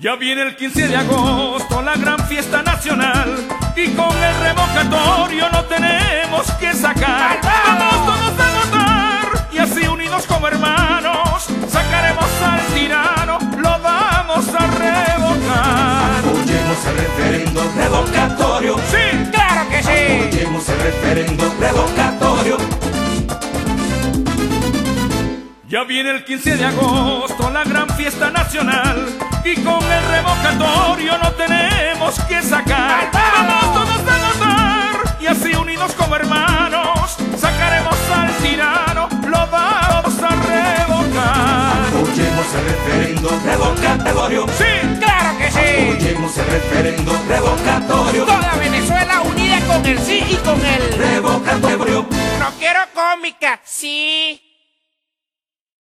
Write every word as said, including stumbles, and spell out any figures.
Ya viene el quince de agosto, la gran fiesta nacional, y con el revocatorio no tenemos que sacar. Vamos todos a votar, y así unidos como hermanos, sacaremos al tirano, lo vamos a revocar. Apoyemos el referendo revocatorio. ¡Sí! ¡Claro que sí! Apoyemos el referendo revocatorio. Ya viene el quince de agosto, la gran fiesta nacional, y con el revocatorio no tenemos que sacar. Vamos todos a votar, y así unidos como hermanos, sacaremos al tirano, lo vamos a revocar. Apoyemos el referendo revocatorio. ¡Sí! ¡Claro que sí! Apoyemos el referendo revocatorio. Toda Venezuela unida con el sí y con el Revocatorio. no quiero cómica, sí.